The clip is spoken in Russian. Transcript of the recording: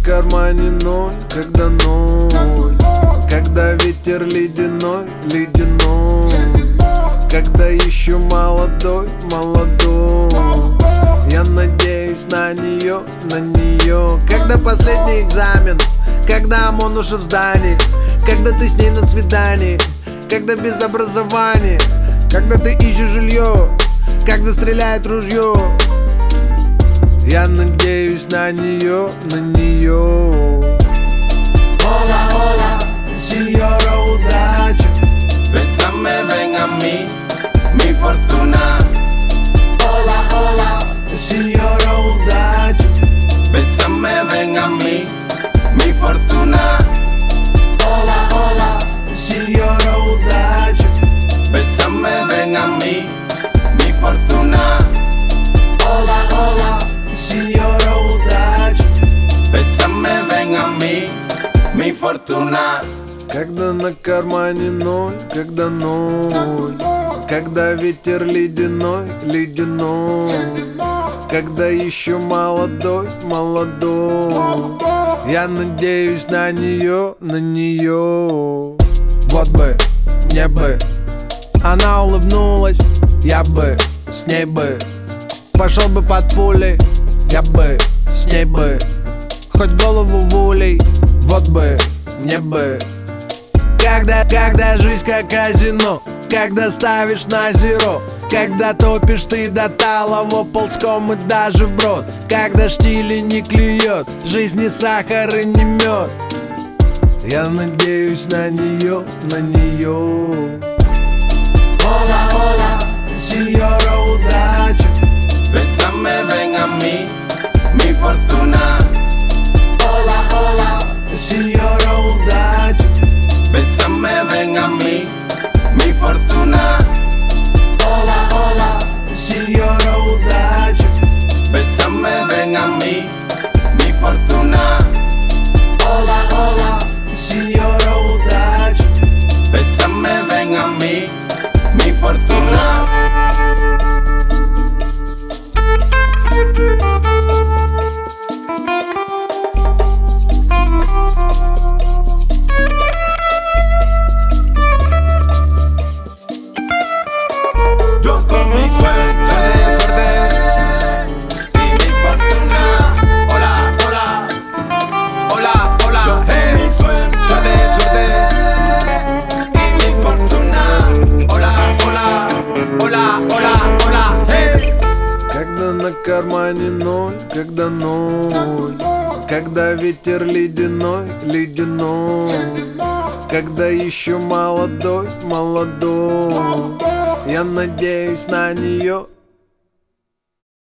кармане ноль, когда ноль, когда ветер ледяной, ледяной, когда еще молодой, молодой. Я надеюсь на нее, на нее. Когда последний экзамен, когда ОМОН уже в здании, когда ты с ней на свидании, когда без образования, когда ты ищешь жилье, когда стреляет ружье. Я надеюсь на нее, на нее. Hola, hola, señora удача. Bésame, ven a mí, mi fortuna. Hola, hola, señora удача. Bésame, ven a mí, mi fortuna. Hola, hola, señora удача. Bésame, ven a mí, mi fortuna. Hola, hola, señora удача. Bésame, ven a mí, mi fortuna. Когда на кармане ноль, когда ноль, когда ветер ледяной, ледяной, когда еще молодой, молодой. Я надеюсь на нее, на нее. Вот бы, мне бы она улыбнулась, я бы с ней бы пошел бы под пулей, я бы с ней бы хоть голову в улей. Вот бы, мне бы. Когда жизнь как казино, когда ставишь на зеро, когда топишь ты до талого ползком и даже вброд, когда штили не клюет, жизнь не сахар и не мед. Я надеюсь на нее, на нее. Hola, hola, señora удача. Bésame, ven a mí, mi fortuna. Hola, hola, señora удача. Bésame, ven a mí, mi fortuna. Hola, hola, señora удача. Bésame, ven a mí, mi fortuna. Hola, hola, señora удача. Bésame, ven a mí, mi fortuna. Yo con mi suerte y mi fortuna. Hola, hola, hola, hola. Yo con mi suerte y mi fortuna. Hola, hola, hola, hola, hola, hey. Когда на кармане ноль, когда ноль, когда ветер ледяной, ледяной, когда еще молодой, молодой. Я надеюсь на нее,